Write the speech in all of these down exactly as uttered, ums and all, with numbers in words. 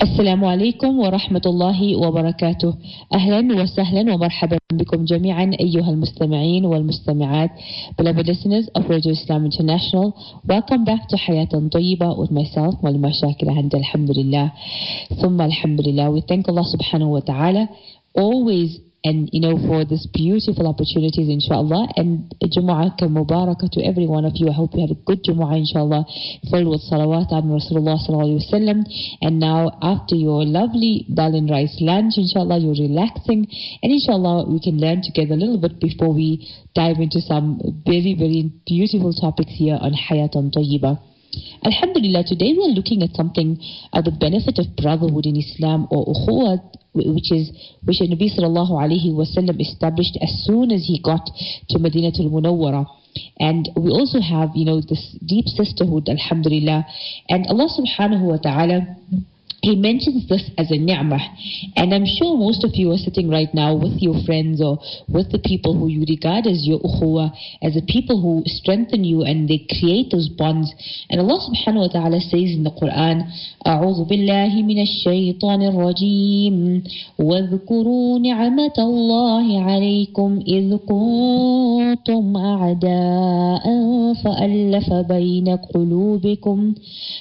السلام عليكم ورحمة الله وبركاته. أهلا وسهلا ومرحبا بكم جميعا أيها المستمعين والمستمعات. Beloved listeners of Radio Islam International, welcome back to Hayatan Tayyiba with myself, Malima Shakira, and Alhamdulillah. Thumma Alhamdulillah. We thank Allah subhanahu wa ta'ala always and you know for this beautiful opportunities, inshallah, and Jumu'ah Mubarakah to every one of you. I hope you had a good Jumu'ah, inshallah, filled with salawat on Rasulullah sallallahu alaihi wasallam. And now after your lovely dal and rice lunch, inshallah, you're relaxing, and inshallah we can learn together a little bit before we dive into some very very beautiful topics here on Hayatan Tayyiba. Alhamdulillah, today we are looking at something of the benefit of brotherhood in Islam, or ukhuwat, which is which the Nabi sallallahu alaihi wasallam established as soon as he got to Madinatul Munawwara. And we also have, you know, this deep sisterhood, alhamdulillah. And Allah subhanahu wa ta'ala, He mentions this as a ni'mah. And I'm sure most of you are sitting right now with your friends or with the people who you regard as your ukhuwah, as the people who strengthen you and they create those bonds. And Allah subhanahu wa ta'ala says in the Quran, أعوذ بالله من الشيطان الرجيم واذكروا نعمة الله عليكم إذ كنتم أعداء فألف بين قلوبكم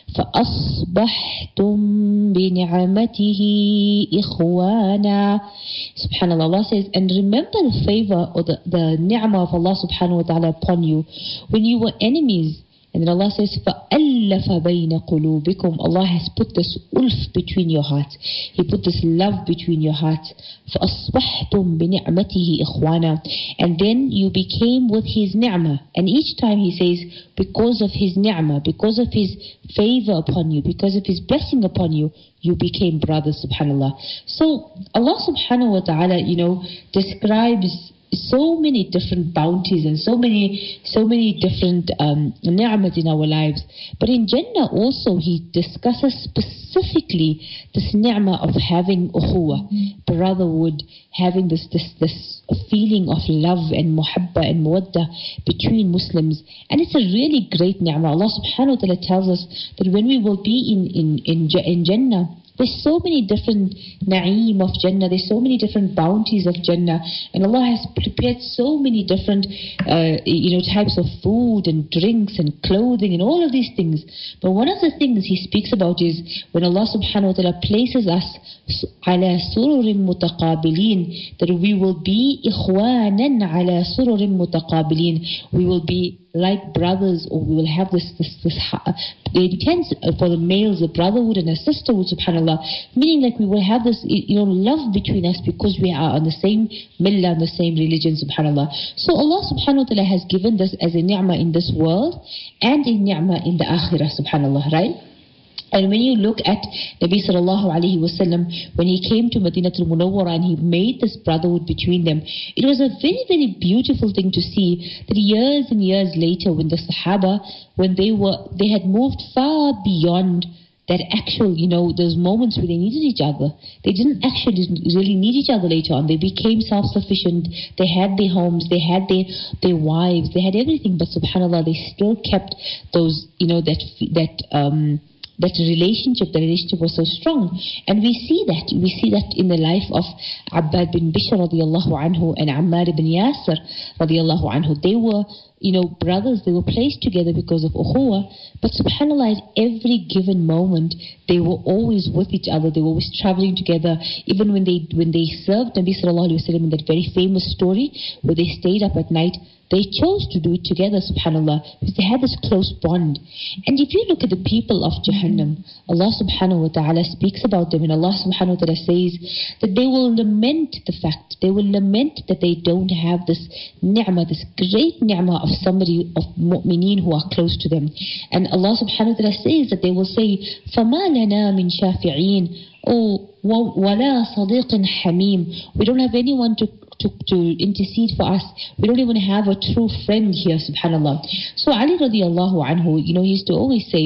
فأصبحتم بنعمته إخوانا. Subhanallah, Allah says, and remember the favor or the, the ni'mah of Allah subhanahu wa ta'ala upon you when you were enemies. And then Allah says, فَأَلَّفَ بَيْنَ قُلُوبِكُمْ. Allah has put this ulf between your hearts. He put this love between your hearts. فَأَصْبَحْتُمْ بِنِعْمَتِهِ إِخْوَانًا. And then you became with His ni'mah. And each time He says, because of His ni'mah, because of His favor upon you, because of His blessing upon you, you became brothers, subhanallah. So Allah subhanahu wa ta'ala, you know, describes so many different bounties and so many so many different um, ni'mat in our lives. But in Jannah also He discusses specifically this ni'mah of having ukhuwah, brotherhood, having this this this feeling of love and muhabba and muwadda between Muslims. And it's a really great ni'mah. Allah subhanahu wa ta'ala tells us that when we will be in, in, in, in Jannah, there's so many different na'eem of Jannah, there's so many different bounties of Jannah, and Allah has prepared so many different uh, you know, types of food and drinks and clothing and all of these things. But one of the things He speaks about is when Allah subhanahu wa ta'ala places us ala sururin mutaqabilin, that we will be ikhwanan ala sururin mutaqabilin, we will be like brothers, or we will have this, this, this it depends for the males, a brotherhood and a sisterhood, subhanAllah, meaning like we will have this, you know, love between us because we are on the same millah, on the same religion, subhanAllah. So Allah subhanahu wa ta'ala has given this as a ni'mah in this world and a ni'mah in the akhirah, subhanAllah, right? And when you look at Nabi sallallahu alayhi wasallam, when he came to Madinatul Munawwara and he made this brotherhood between them, it was a very, very beautiful thing to see that years and years later when the Sahaba, when they were, they had moved far beyond that actual, you know, those moments where they needed each other. They didn't actually really need each other later on. They became self-sufficient. They had their homes. They had their, their wives. They had everything. But subhanAllah, they still kept those, you know, that, that, um, that relationship, the relationship was so strong. And we see that, we see that in the life of Abbad bin Bishr radiallahu anhu and Ammar ibn Yasir radiallahu anhu. They were, you know, brothers, they were placed together because of ukhuwah, but subhanAllah, at every given moment, they were always with each other, they were always traveling together. Even when they when they served Nabi sallallahu alayhi wa sallam in that very famous story, where they stayed up at night, they chose to do it together, subhanAllah, because they had this close bond. And if you look at the people of Jahannam, Allah subhanahu wa ta'ala speaks about them, and Allah subhanahu wa ta'ala says that they will lament the fact, they will lament that they don't have this ni'mah, this great ni'mah of somebody, of mu'mineen who are close to them. And Allah subhanahu wa ta'ala says that they will say, فَمَا لَنَا مِن شَافِعِينَ, oh, وَلَا صَدِيقٍ حَمِيمٍ, we don't have anyone to To, to intercede for us. We don't even have a true friend here, subhanAllah. So Ali radiallahu anhu, you know, he used to always say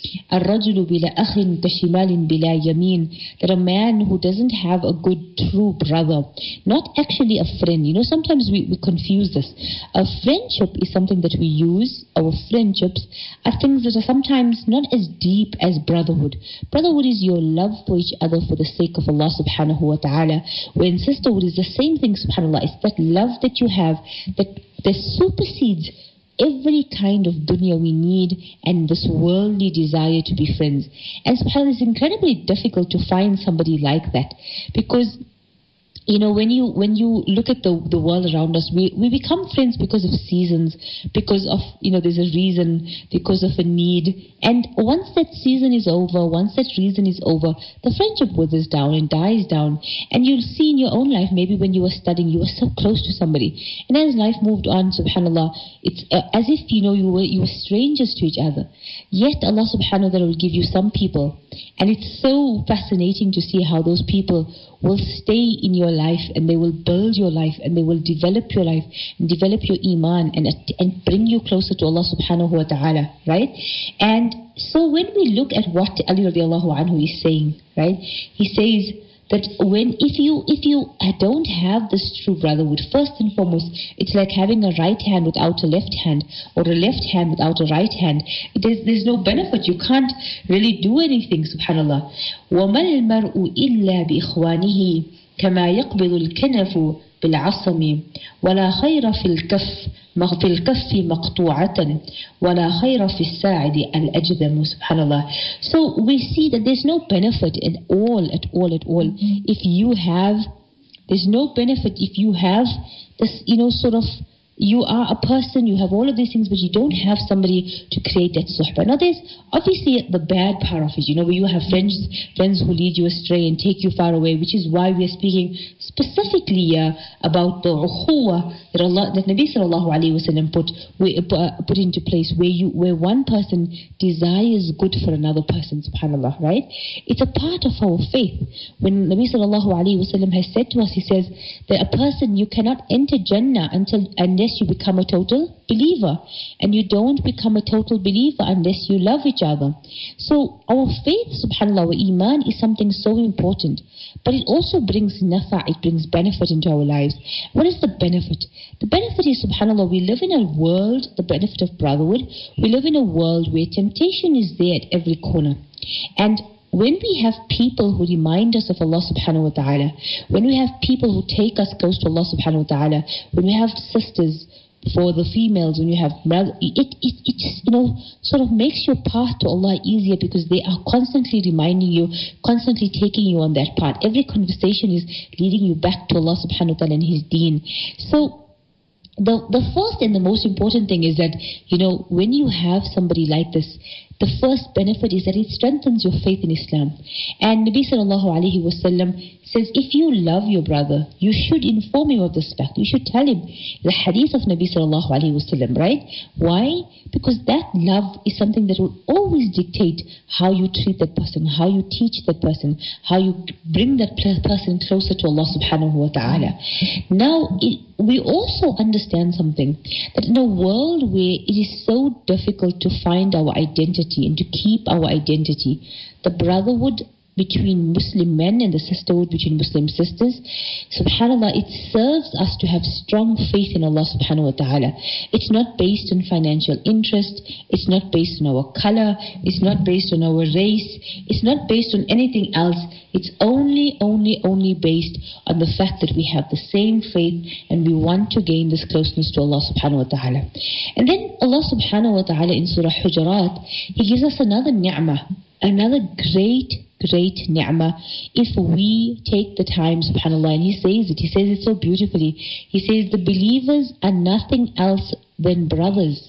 الرجل بلا أخ كشمال بلا يمين. That a man who doesn't have a good true brother, not actually a friend. You know, sometimes we, we confuse this. A friendship is something that we use. Our friendships are things that are sometimes not as deep as brotherhood. Brotherhood is your love for each other for the sake of Allah subhanahu wa ta'ala. When sisterhood is the same thing, subhanAllah. It's that love that you have that, that supersedes every kind of dunya we need and this worldly desire to be friends. And subhanAllah, it's incredibly difficult to find somebody like that, because you know, when you when you look at the the world around us, we, we become friends because of seasons, because of, you know, there's a reason, because of a need. And once that season is over, once that reason is over, the friendship withers down and dies down. And you'll see in your own life, maybe when you were studying, you were so close to somebody. And as life moved on, subhanAllah, it's uh, as if, you know, you were, you were strangers to each other. Yet Allah subhanahu wa ta'ala will give you some people. And it's so fascinating to see how those people will stay in your life, and they will build your life, and they will develop your life and develop your iman, and and bring you closer to Allah subhanahu wa ta'ala, right? And so when we look at what Ali radiallahu anhu is saying, right, he says that when if you if you don't have this true brotherhood, first and foremost, it's like having a right hand without a left hand, or a left hand without a right hand. There's, there's no benefit. You can't really do anything, subhanAllah. وَمَا الْمَرْءُ إِلَّا بِإِخْوَانِهِ كَمَا يَقْبِضُ الْكَنَفُ بِالْعَصَمِ وَلَا خَيْرَ فِي الْكَفِّ في الكف مقطوعة ولا خير في الساعد الأجذم. Subhanallah. So we see that there's no benefit at all, at all, at all. Mm-hmm. If you have, there's no benefit if you have this, you know, sort of, you are a person, you have all of these things, but you don't have somebody to create that suhbah. Now there's obviously the bad part of it, you know, where you have friends friends who lead you astray and take you far away, which is why we are speaking specifically uh, about the ukhuwah that Allah, that Nabi sallallahu alayhi wa sallam put, uh, put into place, where you where one person desires good for another person, subhanAllah, right? It's a part of our faith. When Nabi sallallahu alayhi wa sallam has said to us, he says that a person, you cannot enter Jannah until unless you become a total believer, and you don't become a total believer unless you love each other. So our faith, subhanAllah, our iman is something so important, but it also brings nafa', it brings benefit into our lives. What is the benefit? The benefit is, subhanAllah, we live in a world, the benefit of brotherhood, we live in a world where temptation is there at every corner. And when we have people who remind us of Allah subhanahu wa ta'ala, when we have people who take us close to Allah subhanahu wa ta'ala, when we have sisters for the females, when you have brothers, it, it, it just, you know, sort of makes your path to Allah easier, because they are constantly reminding you, constantly taking you on that path. Every conversation is leading you back to Allah subhanahu wa ta'ala and His deen. So the, the first and the most important thing is that, you know, when you have somebody like this, the first benefit is that it strengthens your faith in Islam. And Nabi sallallahu alayhi wa sallam says, if you love your brother, you should inform him of this fact. You should tell him the hadith of Nabi sallallahu alayhi wa sallam, right? Why? Because that love is something that will always dictate how you treat that person, how you teach that person, how you bring that person closer to Allah subhanahu wa ta'ala. Now, it, we also understand something, that in a world where it is so difficult to find our identity and to keep our identity, the brotherhood between Muslim men and the sisterhood between Muslim sisters, subhanAllah, it serves us to have strong faith in Allah subhanahu wa ta'ala. It's not based on financial interest, it's not based on our color, it's not based on our race, it's not based on anything else. It's only, only, only based on the fact that we have the same faith and we want to gain this closeness to Allah subhanahu wa ta'ala. And then Allah subhanahu wa ta'ala in Surah Hujurat, He gives us another ni'mah, another great great ni'mah, if we take the time, subhanAllah. And He says it, He says it so beautifully. He says the believers are nothing else than brothers.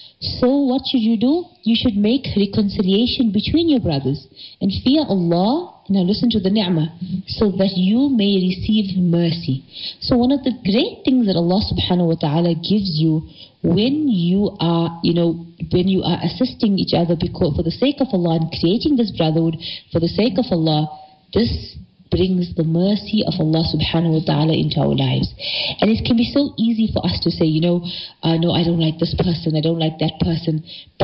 So what should you do? You should make reconciliation between your brothers and fear Allah. Now listen to the ni'mah, so that you may receive mercy. So one of the great things that Allah subhanahu wa ta'ala gives you when you are, you know, when you are assisting each other because for the sake of Allah and creating this brotherhood for the sake of Allah, this brings the mercy of Allah subhanahu wa ta'ala into our lives. And it can be so easy for us to say, you know, uh, no, I don't like this person, I don't like that person. But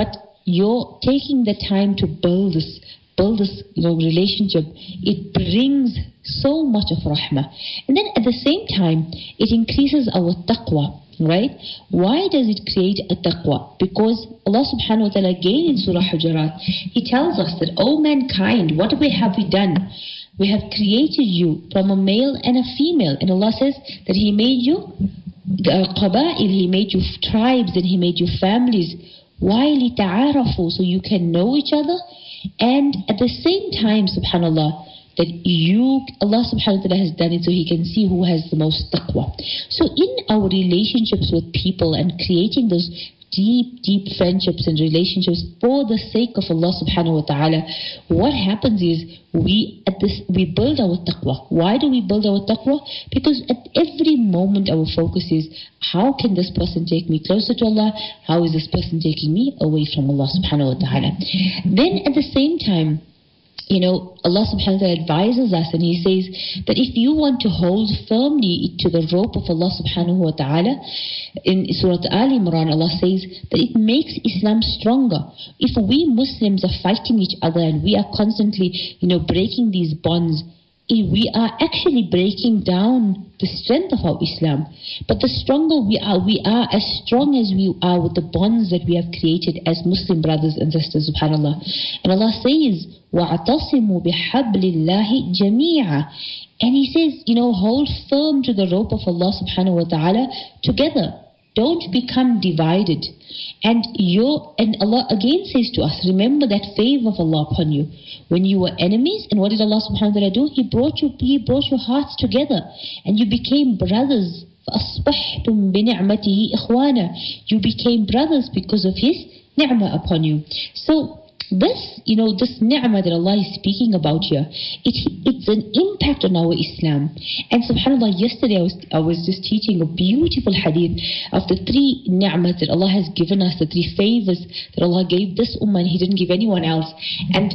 you're taking the time to build this, build this, you know, relationship. It brings so much of rahmah. And then at the same time, it increases our taqwa. Right? Why does it create a taqwa? Because Allah subhanahu wa ta'ala again in Surah Hujurat, He tells us that, O mankind, what we have we done? We have created you from a male and a female. And Allah says that He made you uh, qaba'il, He made you tribes, and He made you families. Why? لِتَعَارَفُوا, so you can know each other. And at the same time, subhanallah, that you, Allah subhanahu wa ta'ala has done it so He can see who has the most taqwa. So in our relationships with people and creating those deep, deep friendships and relationships for the sake of Allah subhanahu wa ta'ala, what happens is we at this we build our taqwa. Why do we build our taqwa? Because at every moment our focus is, how can this person take me closer to Allah? How is this person taking me away from Allah subhanahu wa ta'ala? Then at the same time, you know, Allah subhanahu wa ta'ala advises us, and He says that if you want to hold firmly to the rope of Allah subhanahu wa ta'ala, in Surah Al Imran, Allah says that it makes Islam stronger. If we Muslims are fighting each other and we are constantly, you know, breaking these bonds, we are actually breaking down the strength of our Islam. But the stronger we are, we are as strong as we are with the bonds that we have created as Muslim brothers and sisters, subhanAllah. And Allah says, وَاعْتَصِمُوا بِحَبْلِ اللَّهِ جَمِيعًا. And He says, you know, hold firm to the rope of Allah subhanahu wa ta'ala together. Don't become divided. And you and Allah again says to us, remember that favor of Allah upon you. When you were enemies, and what did Allah subhanahu wa ta'ala do? He brought you, He brought your hearts together, and you became brothers. فَأَصْبَحْتُمْ بِنِعْمَتِهِ إِخْوَانًا. You became brothers because of His ni'mah upon you. So this, you know, this ni'mah that Allah is speaking about here, it, it's an impact on our Islam. And subhanAllah, yesterday I was, I was just teaching a beautiful hadith of the three ni'mahs that Allah has given us, the three favors that Allah gave this ummah and He didn't give anyone else. And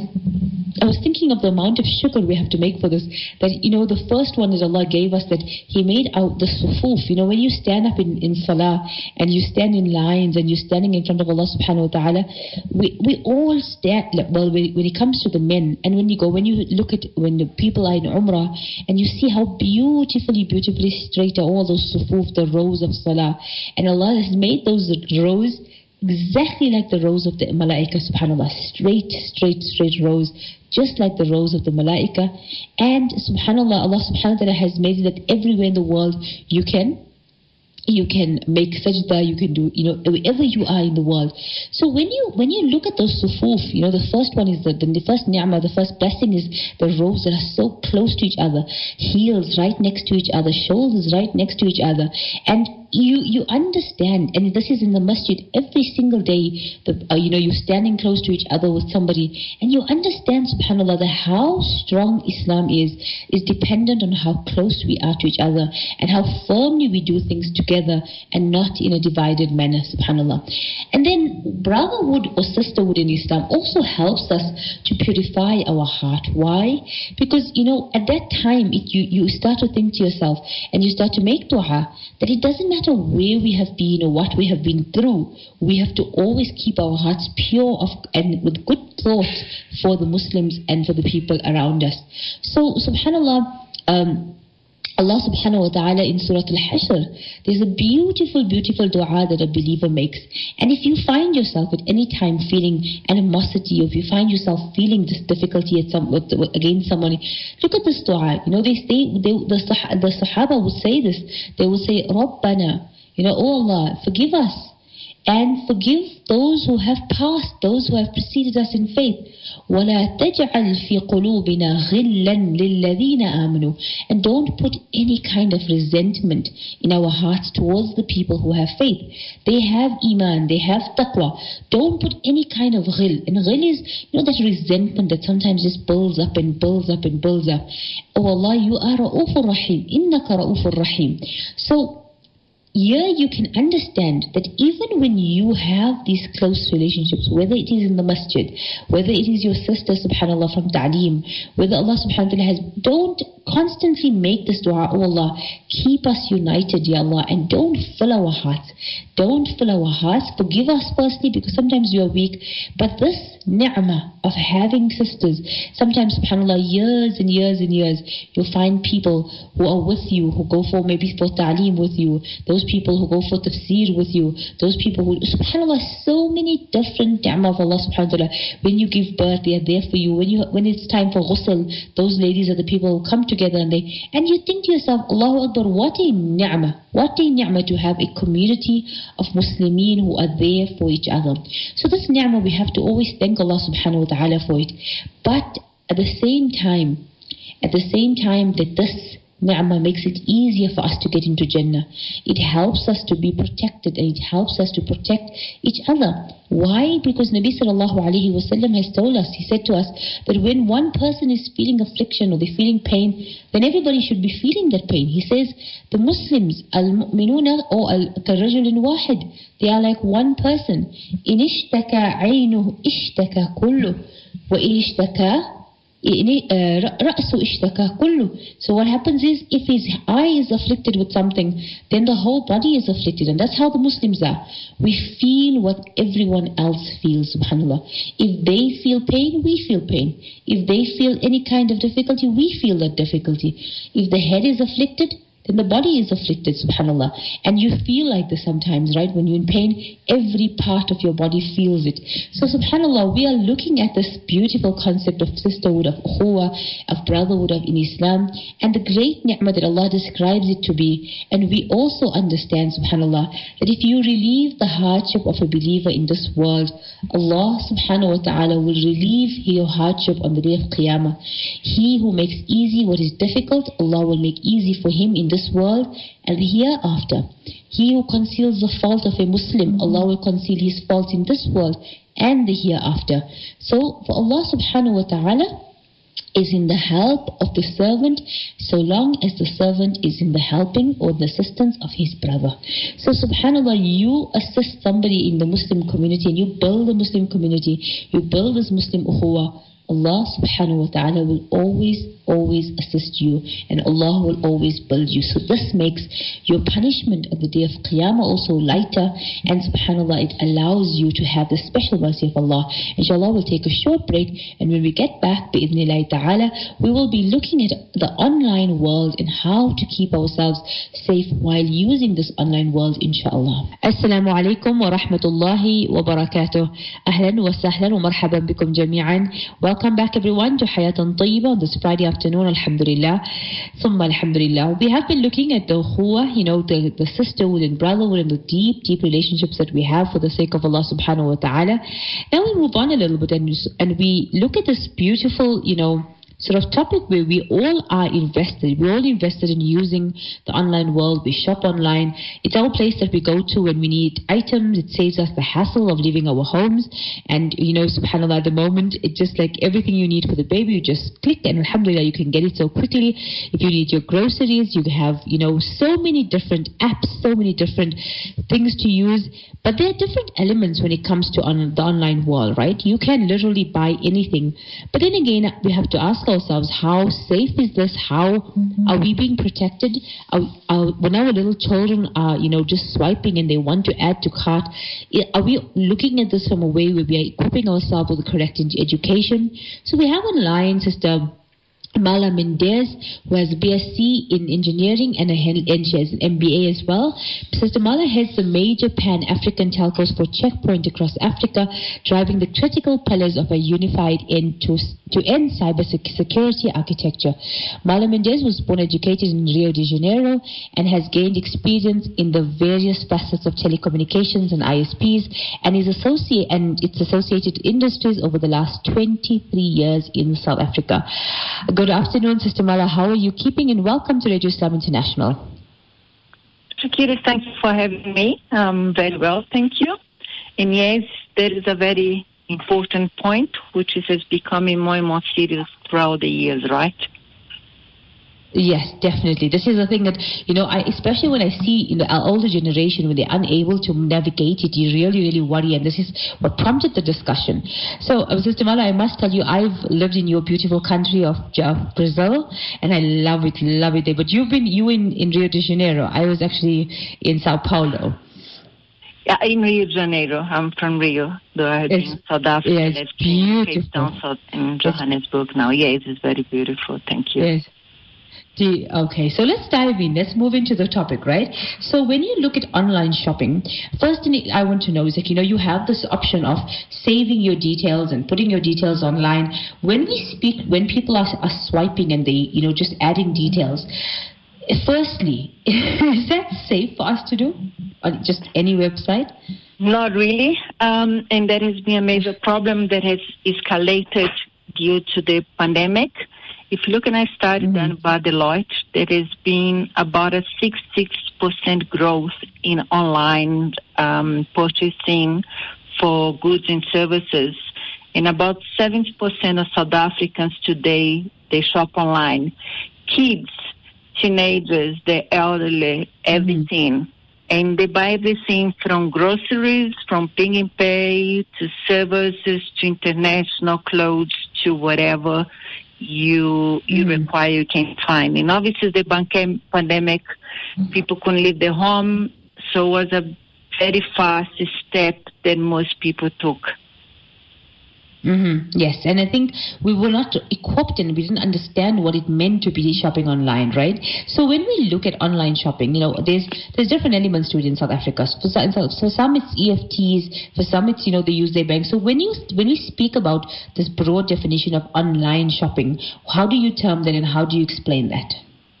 I was thinking of the amount of shukr we have to make for this. That, you know, the first one that Allah gave us, that He made out the sufuf. You know, when you stand up in, in salah and you stand in lines and you're standing in front of Allah subhanahu wa ta'ala, we, we all stand, well, when, when it comes to the men, and when you go, when you look at, when the people are in Umrah, and you see how beautifully, beautifully straight are all those sufuf, the rows of salah. And Allah has made those rows exactly like the rows of the malaika, subhanAllah, straight, straight, straight rows, just like the rows of the malaika. And subhanAllah, Allah subhanahu wa ta'ala has made it that everywhere in the world you can you can make sajda, you can do, you know, wherever you are in the world. So when you when you look at those sufuf, you know, the first one is the, the, the first ni'mah, the first blessing is the rows that are so close to each other, heels right next to each other, shoulders right next to each other. And you you understand, and this is in the masjid every single day, the, uh, you know, you're standing close to each other with somebody, and you understand, subhanAllah, that how strong Islam is, is dependent on how close we are to each other, and how firmly we do things together, and not in a divided manner, subhanAllah. And then brotherhood or sisterhood in Islam also helps us to purify our heart. Why? Because, you know, at that time, it, you, you start to think to yourself, and you start to make dua, that it doesn't matter where we have been or what we have been through, we have to always keep our hearts pure of, and with good thoughts for the Muslims and for the people around us. So, subhanAllah, um, Allah subhanahu wa ta'ala in Surah Al-Hashr, there's a beautiful, beautiful dua that a believer makes. And if you find yourself at any time feeling animosity, or if you find yourself feeling this difficulty at some, against someone, look at this dua. You know, they say, they, the, the Sahaba would say this. They would say, Rabbana, you know, oh Allah, forgive us. And forgive those who have passed, those who have preceded us in faith. وَلَا تَجْعَلْ فِي قُلُوبِنَا غِلًّا لِلَّذِينَ آمَنُوا. And don't put any kind of resentment in our hearts towards the people who have faith. They have iman, they have taqwa. Don't put any kind of ghil. And ghil is, you know, that resentment that sometimes just builds up and builds up and builds up. Oh Allah, you are Ra'ufur Rahim. Innaka Ra'ufur Rahim. So, here you can understand that even when you have these close relationships, whether it is in the masjid, whether it is your sister, subhanAllah, from ta'aleem, whether Allah subhanahu wa ta'ala has, don't constantly make this dua, oh Allah, keep us united, Ya Allah, and don't fill our hearts. Don't fill our hearts. Forgive us firstly, because sometimes we are weak, but this ni'mah of having sisters, sometimes subhanAllah, years and years and years, you'll find people who are with you, who go for maybe for ta'aleem with you, those people who go for tafsir with you, those people who, subhanAllah, so many different ni'mah of Allah subhanahu wa ta'ala. When you give birth, they are there for you. When you when it's time for ghusl, those ladies are the people who come together, and they, and you think to yourself, Allahu Akbar, what a ni'mah, what a ni'mah to have a community of Muslimin who are there for each other. So this ni'mah, we have to always thank Allah subhanahu wa ta'ala for it. But at the same time, at the same time that this ni'mah makes it easier for us to get into Jannah, it helps us to be protected, and it helps us to protect each other. Why? Because Nabi sallallahu alayhi wa sallam has told us, he said to us, that when one person is feeling affliction or they're feeling pain, then everybody should be feeling that pain. He says, the Muslims, al-mu'minuna or al-karajulin wahid, they are like one person. In ishtaka aynuhu ishtaka kullu, wa in ishtaka So what happens is, if his eye is afflicted with something, then the whole body is afflicted. And that's how the Muslims are. We feel what everyone else feels, subhanAllah. If they feel pain, we feel pain. If they feel any kind of difficulty, we feel that difficulty. If the head is afflicted, then the body is afflicted, subhanAllah. And you feel like this sometimes, right? When you're in pain, every part of your body feels it. So subhanAllah, we are looking at this beautiful concept of sisterhood, of ukhuwah, of brotherhood of in Islam, and the great ni'mah that Allah describes it to be. And we also understand, subhanAllah, that if you relieve the hardship of a believer in this world, Allah subhanahu wa ta'ala will relieve your hardship on the day of Qiyamah. He who makes easy what is difficult, Allah will make easy for him in this world and the hereafter. He who conceals the fault of a Muslim, Allah will conceal his fault in this world and the hereafter. So for Allah subhanahu wa ta'ala is in the help of the servant, so long as the servant is in the helping or the assistance of his brother. So subhanAllah, you assist somebody in the Muslim community, and you build the Muslim community, you build this Muslim ukhuwah, Allah subhanahu wa ta'ala will always, always assist you, and Allah will always build you. So this makes your punishment of the day of Qiyamah also lighter, and subhanAllah, it allows you to have the special mercy of Allah. Inshallah, we'll take a short break, and when we get back, bi'idhnillahi ta'ala, we will be looking at the online world and how to keep ourselves safe while using this online world, inshallah. Assalamu alaikum wa rahmatullahi wa barakatuh. Ahlan wa sahlan wa marhaban bikum jami'an. Welcome back everyone to Hayatan Tayyibah on this Friday afternoon, alhamdulillah. Thumma alhamdulillah. We have been looking at the ukhuwah, you know, the, the sisterhood and brotherhood and the deep, deep relationships that we have for the sake of Allah subhanahu wa ta'ala. Now we move on a little bit and, and we look at this beautiful, you know, sort of topic where we all are invested. We're all invested in using the online world. We shop online. It's our place that we go to when we need items. It saves us the hassle of leaving our homes. And, you know, subhanAllah, at the moment, it's just like everything you need for the baby, you just click and alhamdulillah, you can get it so quickly. If you need your groceries, you have, you know, so many different apps, so many different things to use. But there are different elements when it comes to on the online world, right? You can literally buy anything. But then again, we have to ask ourselves, how safe is this? How mm-hmm. are we being protected? Are, are, when our little children are, you know, just swiping and they want to add to cart, are we looking at this from a way where we are equipping ourselves with the correct education? So we have online, Sister Mala Mendez, who has a B S c in engineering and, a, and she has an M B A as well. Sister Mala heads the major Pan-African telcos for Checkpoint across Africa, driving the critical pillars of a unified end-to-end cybersecurity architecture. Mala Mendez was born and educated in Rio de Janeiro and has gained experience in the various facets of telecommunications and I S Ps and is associate and its associated industries over the last twenty-three years in South Africa. Good afternoon, Sister Mala. How are you keeping? And welcome to Radio Islam International. Shakira, thank you for having me. Um, very well, thank you. And yes, there is a very important point which is becoming more and more serious throughout the years, right? Yes, definitely. This is the thing that, you know, I, especially when I see in the older generation, when they're unable to navigate it, you really, really worry. And this is what prompted the discussion. So, uh, Sister Mala, I must tell you, I've lived in your beautiful country of, of Brazil, and I love it, love it there. But you've been, you in, in Rio de Janeiro. I was actually in Sao Paulo. Yeah, in Rio de Janeiro. I'm from Rio, though I have been in South Africa. Yeah, it's beautiful. Cape Town, South, in Johannesburg now. Yes, it's very beautiful. Thank you. Yes. The, okay, so let's dive in. Let's move into the topic, right? So when you look at online shopping, first thing I want to know is that, you know, you have this option of saving your details and putting your details online. When we speak, when people are, are swiping and they, you know, just adding details, firstly, is that safe for us to do on just any website? Not really, um, and that has been a major problem that has escalated due to the pandemic. If you look at a study mm-hmm. done by Deloitte, there has been about a sixty-six percent growth in online um, purchasing for goods and services, and about seventy percent of South Africans today, they shop online. Kids, teenagers, the elderly, everything. Mm-hmm. And they buy everything from groceries, from Pick n Pay, to services, to international clothes, to whatever you you mm-hmm. require, you can find. And obviously the pandemic, people couldn't leave their home, so it was a very fast step that most people took. Mm-hmm. Yes, and I think we were not equipped and we didn't understand what it meant to be shopping online, right? So when we look at online shopping, you know, there's there's different elements to it in South Africa. For some, for some it's E F Ts, for some it's, you know, they use their bank. So when you when you speak about this broad definition of online shopping, how do you term that and how do you explain that?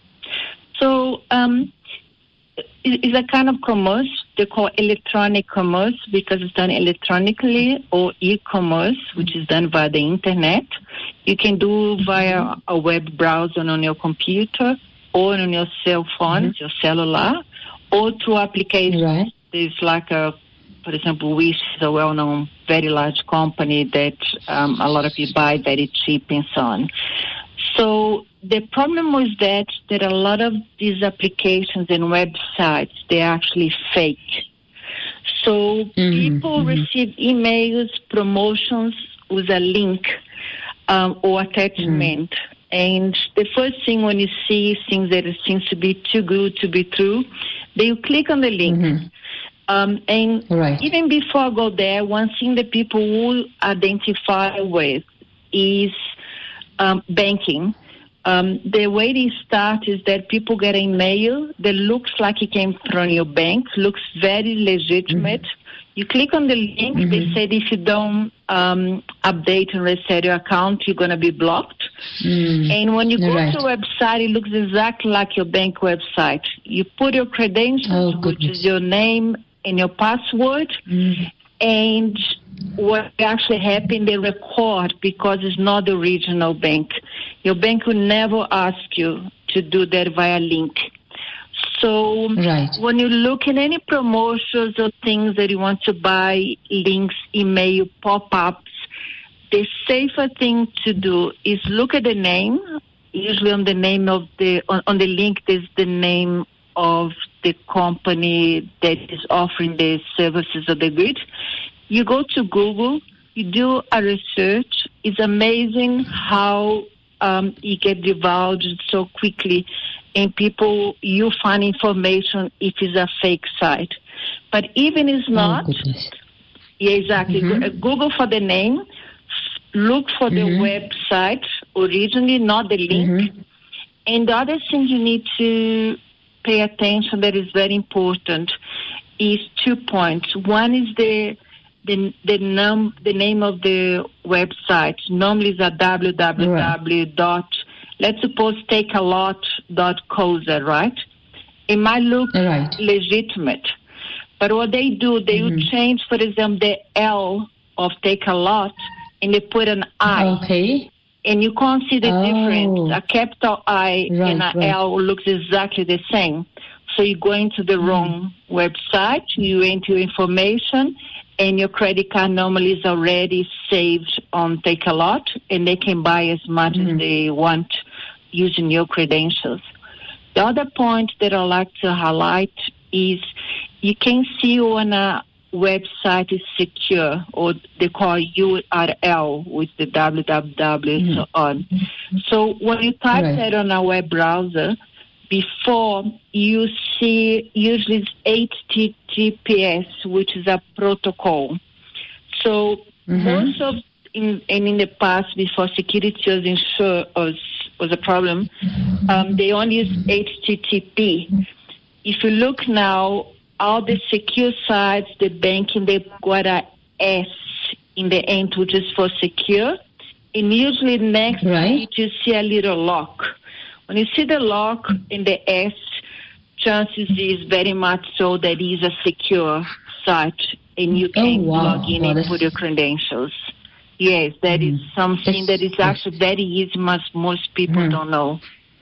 So um, it's a kind of commerce. They call electronic commerce because it's done electronically, or e-commerce, which is done via the internet. You can do via a web browser on your computer or on your cell phone, mm-hmm. your cellular, or through applications. Right. There's like a, for example, Wish is a well-known, very large company that um, a lot of people buy very cheap and so on. So the problem was that that a lot of these applications and websites, they're actually fake. So mm-hmm. people mm-hmm. receive emails, promotions with a link um, or attachment. Mm-hmm. And the first thing when you see things that it seems to be too good to be true, then you click on the link. Mm-hmm. Um, and right. even before I go there, one thing that people will identify with is um, banking. Um, the way they start is that people get an email that looks like it came from your bank, looks very legitimate. Mm-hmm. You click on the link, mm-hmm. they said if you don't um, update and reset your account, you're going to be blocked. Mm-hmm. And when you go right. to a website, it looks exactly like your bank website. You put your credentials, oh, which is your name and your password, mm-hmm. and what actually happened, they record because it's not the original bank. Your bank will never ask you to do that via link. So right. when you look at any promotions or things that you want to buy, links, email, pop-ups, the safer thing to do is look at the name. Usually on the name of the, on, on the link, there's the name of the company that is offering the services or the goods. You go to Google, you do a research. It's amazing how um, it gets divulged so quickly, and people, you find information if it's a fake site. But even if it's not, oh, yeah, exactly. Mm-hmm. Google for the name, look for mm-hmm. the website originally, not the link. Mm-hmm. And the other thing you need to pay attention that is very important is two points. One is the The the num the name of the website. Normally is a www dot let's suppose take a lot dot coza, right? It might look right. legitimate, but what they do, they mm-hmm. would change, for example, the L of take a lot, and they put an I. Okay. And you can't see the oh. difference. A capital I right, and a right. L looks exactly the same. So you go into the mm-hmm. wrong website. You enter your information. And your credit card normally is already saved on Take A Lot, and they can buy as much mm-hmm. as they want using your credentials. The other point that I'd like to highlight is you can see on a website is secure, or they call U R L with the W W W and mm-hmm. so on. So when you type right. that on a web browser, before you see usually it's H T T P S, which is a protocol. So mm-hmm. most of in and in the past, before security was ensure was was a problem, um, they only use H T T P. If you look now, all the secure sites, the banking, they've got a S in the end, which is for secure. And usually next right. to it, you see a little lock. When you see the lock in the S, chances is very much so that it is a secure site, and you can oh, wow. log in well, and put your credentials. Yes, that mm. is something that's, that is actually very easy, most, most people mm. don't know.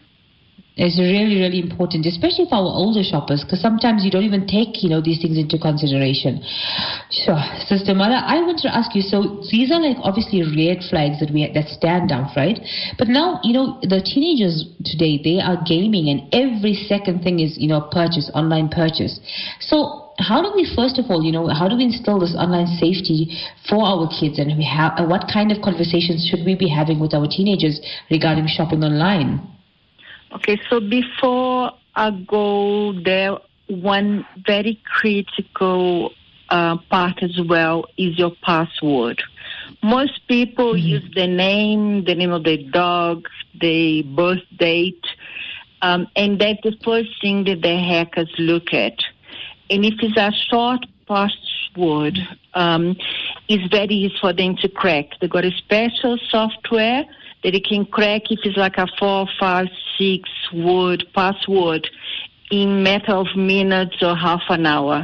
It's really, really important, especially for our older shoppers, because sometimes you don't even take, you know, these things into consideration. Sure. Sister Mother, I want to ask you, so these are like obviously red flags that we that stand out, right? But now, you know, the teenagers today, they are gaming, and every second thing is, you know, purchase, online purchase. So how do we, first of all, you know, how do we instill this online safety for our kids, and we have, uh, what kind of conversations should we be having with our teenagers regarding shopping online? Okay, so before I go there, one very critical uh, part as well is your password. Most people mm-hmm. use the name, the name of their dog, the birth date, um, and that's the first thing that the hackers look at. And if it's a short password, um, it's very easy for them to crack. They've got a special software that you can crack if it's like a four, five, six word password in matter of minutes or half an hour.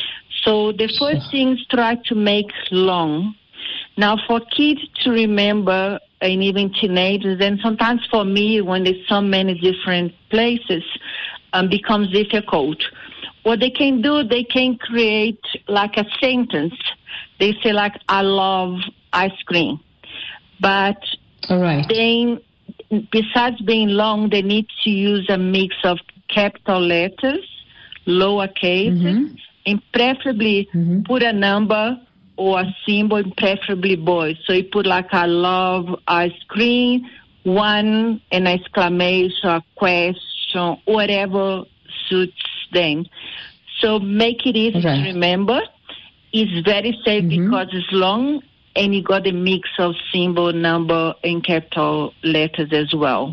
So the first thing is try to make long. Now for kids to remember, and even teenagers, and sometimes for me when there's so many different places, um, becomes difficult. What they can do, they can create like a sentence. They say like, I love ice cream. But all right. Then, besides being long, they need to use a mix of capital letters, lower cases, mm-hmm. and preferably mm-hmm. put a number or a symbol, and preferably bold. So you put like, I love ice cream, one, an exclamation, a question, whatever suits them. So make it easy right. to remember. It's very safe mm-hmm. because it's long, and you got a mix of symbol, number, and capital letters as well.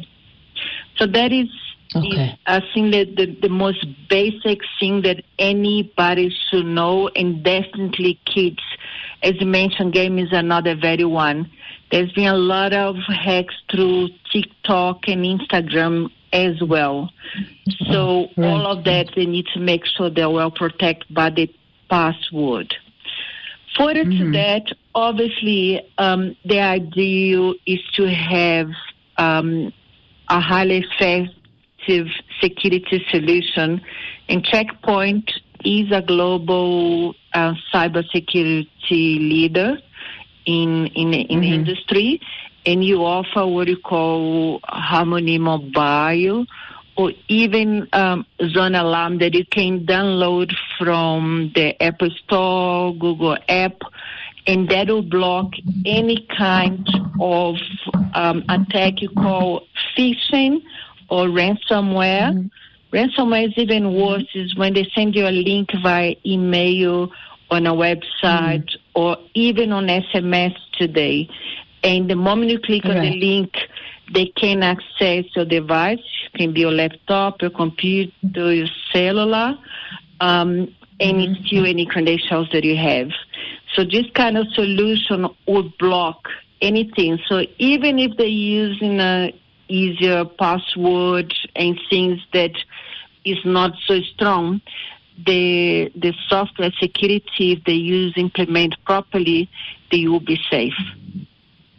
So that is, okay. is I think that the, the most basic thing that anybody should know, and definitely kids. As you mentioned, game is another very one. There's been a lot of hacks through TikTok and Instagram as well. So oh, right. all of that, they need to make sure they're well protected by the password. Further mm-hmm. to that, obviously, um, the ideal is to have um, a highly effective security solution. And Check Point is a global uh, cybersecurity leader in in, in mm-hmm. the industry, and you offer what you call Harmony Mobile, or even um, Zone Alarm that you can download from the Apple Store, Google App, and that will block any kind of um, attack you call phishing or ransomware. Mm-hmm. Ransomware is even worse, is when they send you a link via email on a website mm-hmm. or even on S M S today. And the moment you click right. on the link, they can access your device. It can be your laptop, your computer, your cellular, um, any mm-hmm. steal any credentials that you have. So this kind of solution would block anything. So even if they're using a easier password and things that is not so strong, the the software security, if they use implement properly, they will be safe.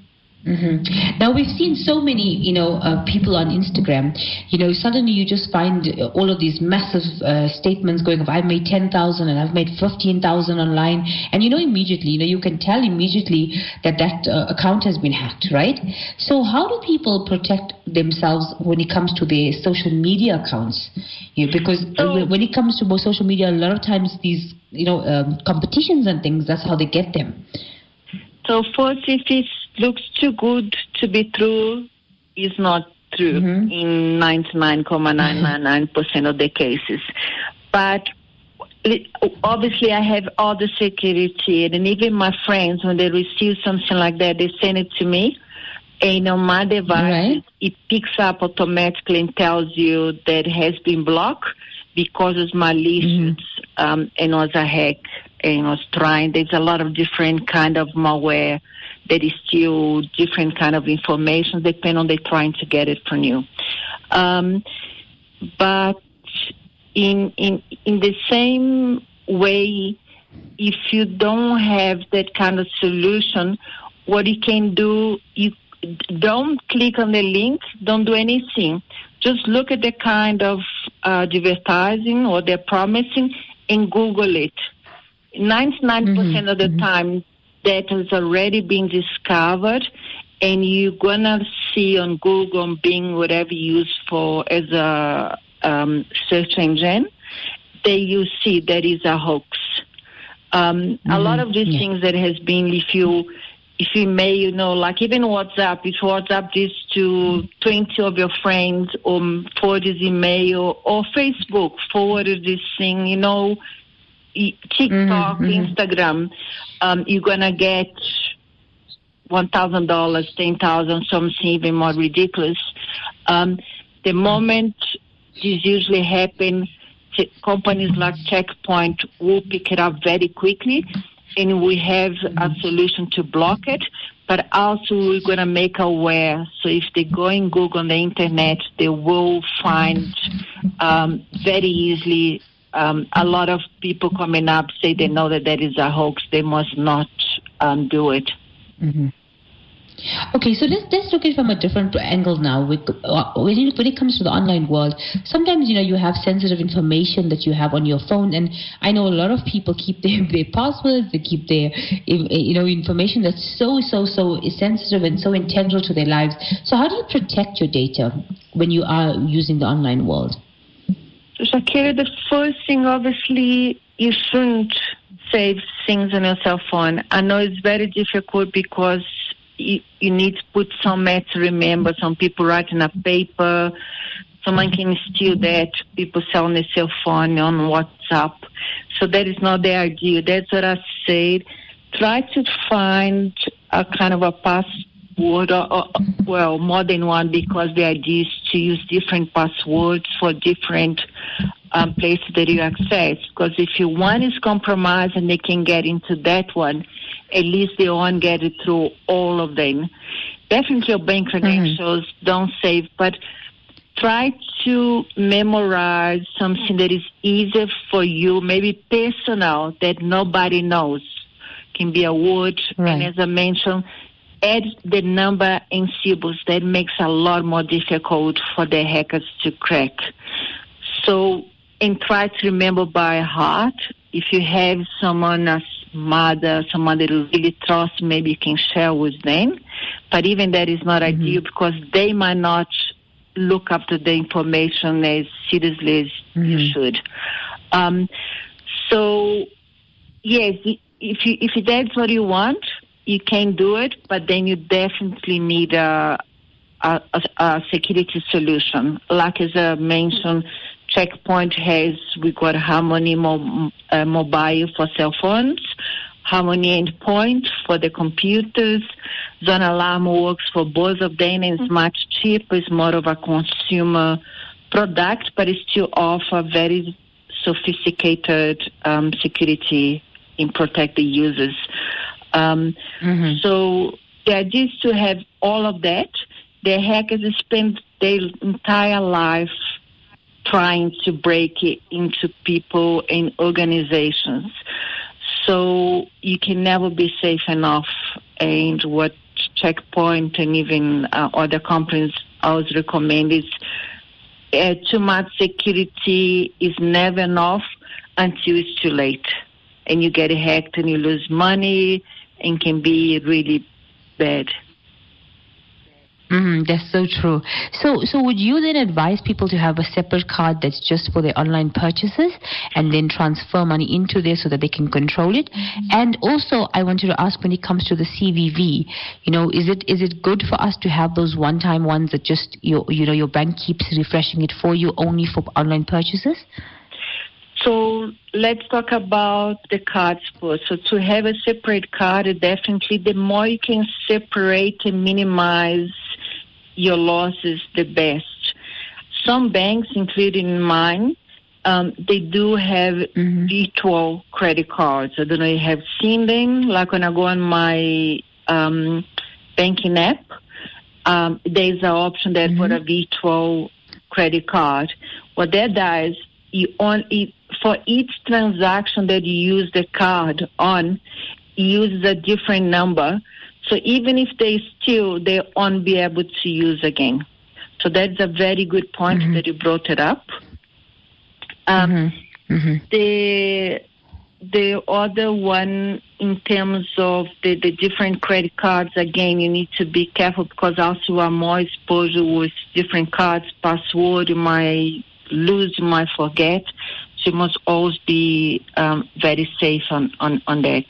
Mm-hmm. Now we've seen so many, you know, uh, people on Instagram. You know, suddenly you just find all of these massive uh, statements going up. I've made ten thousand and I've made fifteen thousand online, and you know immediately, you know, you can tell immediately that that uh, account has been hacked, right? So how do people protect themselves when it comes to their social media accounts? You know, because uh, when it comes to social media, a lot of times these, you know, um, competitions and things, that's how they get them. So first, if it looks too good to be true, it's not true mm-hmm. in ninety-nine point nine nine nine percent of the cases. But obviously I have all the security, and even my friends, when they receive something like that, they send it to me. And on my device, right. it picks up automatically and tells you that it has been blocked because it's malicious mm-hmm. um, and was a hack. And was trying. There's a lot of different kind of malware that is still different kind of information, depending on they trying to get it from you. Um, but in in in the same way, if you don't have that kind of solution, what you can do, you don't click on the link, don't do anything. Just look at the kind of uh, advertising or they're promising and Google it. ninety-nine percent mm-hmm. of the mm-hmm. time, that has already been discovered, and you're going to see on Google, Bing, whatever you use for as a um, search engine, that you see that is a hoax. Um, mm-hmm. A lot of these yeah. things that has been, if you if you may, you know, like even WhatsApp, if WhatsApp this to twenty of your friends, or forward this email, or Facebook, forward this thing, you know, TikTok, mm-hmm. Instagram, um, you're going to get one thousand dollars, ten thousand dollars, something even more ridiculous. Um, the moment this usually happens, companies like Checkpoint will pick it up very quickly, and we have a solution to block it. But also we're going to make aware, so if they go and Google on the internet, they will find um, very easily Um, a lot of people coming up say they know that that is a hoax. They must not um, do it. Mm-hmm. Okay, so let's, let's look at it from a different angle now. When it, when it comes to the online world, sometimes, you know, you have sensitive information that you have on your phone, and I know a lot of people keep their, their passwords, they keep their, you know, information that's so, so, so sensitive and so integral to their lives. So how do you protect your data when you are using the online world? So, Shakira, the first thing, obviously, you shouldn't save things on your cell phone. I know it's very difficult because you, you need to put somewhere to remember. Some people write in a paper. Someone can steal that. People sell on their cell phone, on WhatsApp. So that is not the idea. That's what I said. Try to find a kind of a password, or, or, well, more than one, because the idea is to use different passwords for different um, places that you access. Because if your one is compromised and they can get into that one, at least they won't get it through all of them. Definitely your bank credentials, mm-hmm. don't save, but try to memorize something that is easier for you, maybe personal, that nobody knows. Can be a word, right. And as I mentioned, add the number in symbols. That makes a lot more difficult for the hackers to crack. So, and try to remember by heart. If you have someone, a mother, someone that you really trust, maybe you can share with them. But even that is not mm-hmm. ideal, because they might not look after the information as seriously as mm-hmm. you should. Um, so, yes, if you if that's what you want, you can do it, but then you definitely need a, a, a security solution. Like as I mentioned, Checkpoint has, we got Harmony mo, uh, Mobile for cell phones, Harmony Endpoint for the computers. Zone Alarm works for both of them, and it's much cheaper. It's more of a consumer product, but it still offers very sophisticated um, security and protect the users. Um, mm-hmm. So the idea is to have all of that. The hackers spend their entire life trying to break it into people and organizations. So you can never be safe enough. And what Checkpoint and even uh, other companies always recommend is uh, too much security is never enough until it's too late. And you get hacked and you lose money and can be really bad. Mm, that's so true. So, so would you then advise people to have a separate card that's just for their online purchases and then transfer money into there so that they can control it? Mm-hmm. And also, I wanted to ask, when it comes to the C V V, you know, is it is it good for us to have those one-time ones that just your you know your bank keeps refreshing it for you only for online purchases? So let's talk about the cards first. So to have a separate card, definitely the more you can separate and minimize your losses, the best. Some banks, including mine, um, they do have mm-hmm. virtual credit cards. I don't know if you have seen them. Like when I go on my um, banking app, um, there's an option there mm-hmm. for a virtual credit card. What that does, you only for each transaction that you use the card on, you use a different number. So even if they steal, they won't be able to use again. So that's a very good point mm-hmm. that you brought it up. Um, mm-hmm. Mm-hmm. The the other one, in terms of the, the different credit cards, again, you need to be careful because also you are more exposed with different cards, password, you might lose, you might forget. So you must always be um, very safe on, on, on that.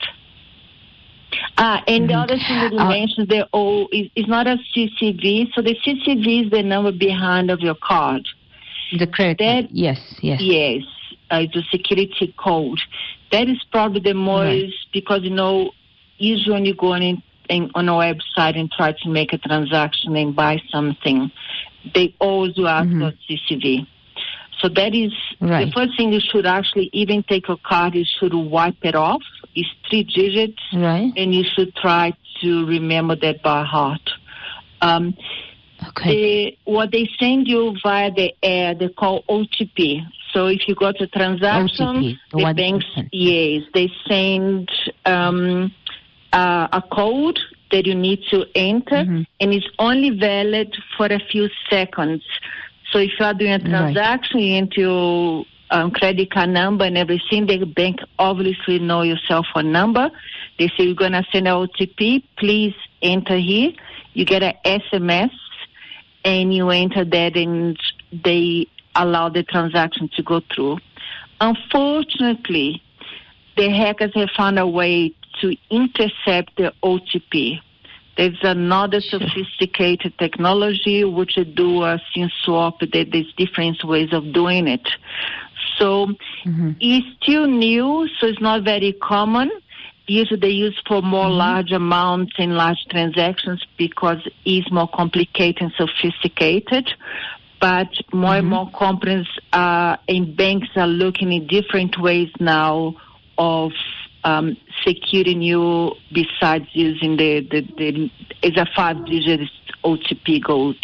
Ah, and mm-hmm. the other thing that you uh, mentioned, there oh, is, is not a C C V. So the C C V is the number behind of your card. The credit that, card, yes, yes. Yes, uh, it's a security code. That is probably the most, right. because, you know, usually when you go in, in, on a website and try to make a transaction and buy something, they always will ask mm-hmm. for C C V. So that is right. the first thing you should actually, even take a card, you should wipe it off. It's three digits, right. and you should try to remember that by heart. Um, okay. The, what they send you via the air, they call O T P. So if you got a transaction, O T P, the, the banks, yes, they send um, uh, a code that you need to enter, mm-hmm. and it's only valid for a few seconds. So if you are doing a transaction, right. you enter your um, credit card number and everything, the bank obviously know your cell phone number. They say, you're going to send an O T P, please enter here. You get an S M S, and you enter that, and they allow the transaction to go through. Unfortunately, the hackers have found a way to intercept the O T P. There's another sophisticated technology which do a SIM swap. There's different ways of doing it. So mm-hmm. it's still new, so it's not very common. Usually they use for more mm-hmm. large amounts and large transactions because it's more complicated and sophisticated. But more mm-hmm. and more companies uh, and banks are looking at different ways now of Um, securing you besides using the, the, the it's a five-digit O T P code.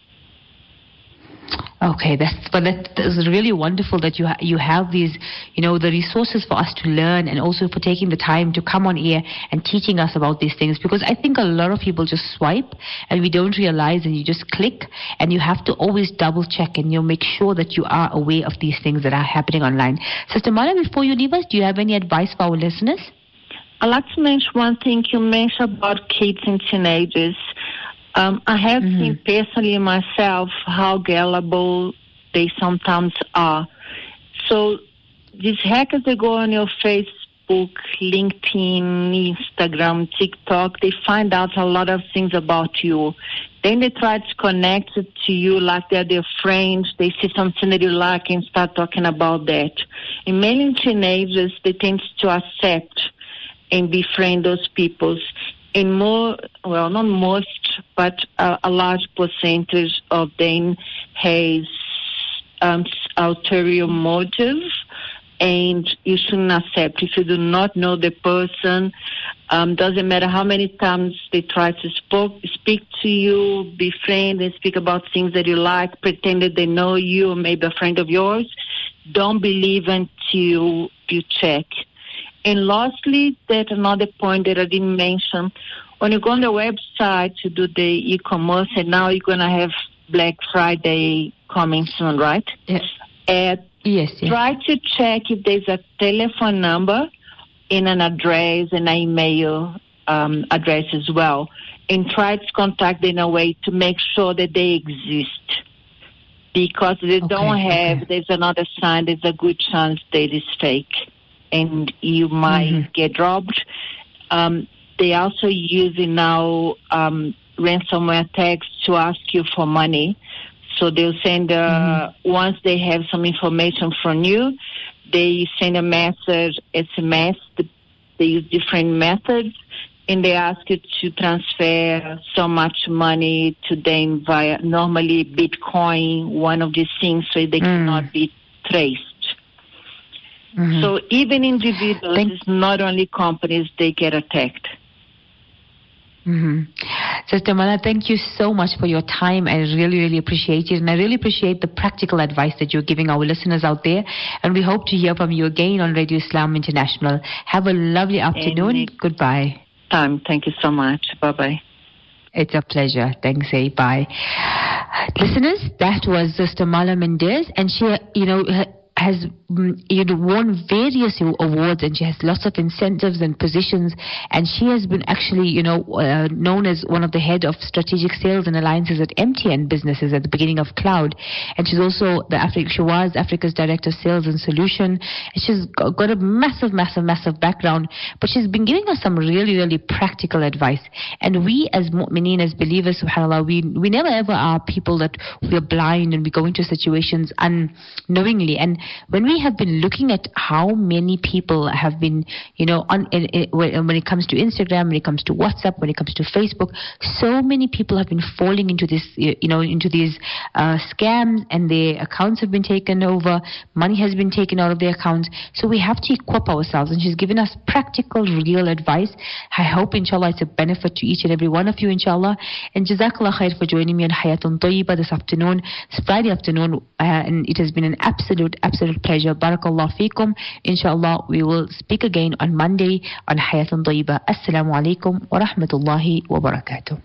Okay, that's but that is really wonderful that you ha- you have these, you know, the resources for us to learn, and also for taking the time to come on air and teaching us about these things, because I think a lot of people just swipe and we don't realize, and you just click, and you have to always double check and you make sure that you are aware of these things that are happening online. Sister Mala, before you leave us, do you have any advice for our listeners? I'd like to mention one thing. You mentioned about kids and teenagers. Um, I have mm-hmm. seen personally myself how gullible they sometimes are. So these hackers, they go on your Facebook, LinkedIn, Instagram, TikTok. They find out a lot of things about you. Then they try to connect it to you like they're their friends. They see something that you like and start talking about that. And many teenagers, they tend to accept and befriend those people. And more, well, not most, but uh, a large percentage of them has um, ulterior motive, and you shouldn't accept. If you do not know the person, um, doesn't matter how many times they try to spoke, speak to you, befriend and speak about things that you like, pretend that they know you or maybe a friend of yours, don't believe until you check. And lastly, that's another point that I didn't mention. when you go on the website to do the e-commerce, and now you're going to have Black Friday coming soon, right? Yes. Uh, yes, yes. Try to check if there's a telephone number in an address and an email um, address as well. And try to contact them in a way to make sure that they exist. Because they okay, don't have, okay. there's another sign, there's a good chance that it's fake. And you might mm-hmm. get robbed. Um, they also using now um, ransomware attacks to ask you for money. So they'll send, uh, mm-hmm. once they have some information from you, they send a message, S M S. They use different methods, and they ask you to transfer so much money to them via normally Bitcoin, one of these things, so they mm. cannot be traced. Mm-hmm. So even individuals, Thank- it's not only companies, they get attacked. Mm-hmm. Sister Mala, thank you so much for your time. I really, really appreciate it. And I really appreciate the practical advice that you're giving our listeners out there. And we hope to hear from you again on Radio Islam International. Have a lovely afternoon. And Goodbye. Time. Thank you so much. Bye-bye. It's a pleasure. Thanks, eh? Bye. Listeners, that was Sister Mala Mendez. And she, you know, has you know, won various awards, and she has lots of incentives and positions, and she has been actually, you know, uh, known as one of the head of strategic sales and alliances at M T N Businesses at the beginning of Cloud, and she's also the Afri- she was Africa's Director of Sales and Solution, and she's got a massive, massive, massive background, but she's been giving us some really, really practical advice. And we as mu'mineen, as believers, subhanAllah, we, we never ever are people that we are blind and we go into situations unknowingly. And when we have been looking at how many people have been, you know, on, in, in, when it comes to Instagram, when it comes to WhatsApp, when it comes to Facebook, so many people have been falling into this, you know, into these uh, scams, and their accounts have been taken over, money has been taken out of their accounts. So we have to equip ourselves, and she's given us practical, real advice. I hope, inshallah, it's a benefit to each and every one of you, inshallah. And Jazakallah khair for joining me on Hayatun Tayyiba this afternoon. It's Friday afternoon, uh, and it has been an absolute, absolute pleasure. Barakallah feekum. Inshallah, we will speak again on Monday on Hayatun Tayyiba. Assalamu alaikum wa rahmatullahi wa barakatuh.